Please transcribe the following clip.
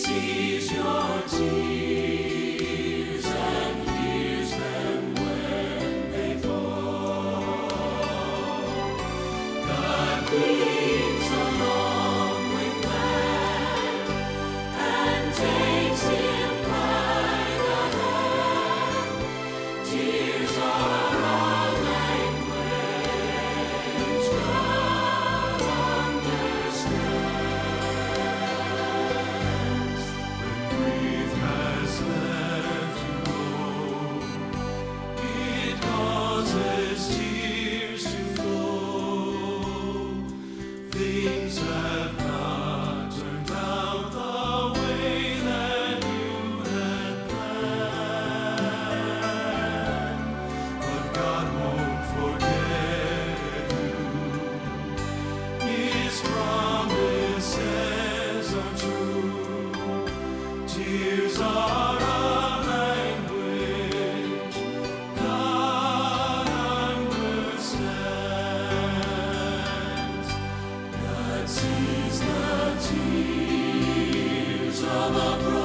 sees your tears and hears them when they fall. God weeps along with man and takes him by the hand. Tears are our language, God understands. When grief has left you alone, it causes tears to flow. Things have not turned out the way that you had planned, but God won't forget you. His promises are true. Tears are a language God understands. God sees the tears of a brother.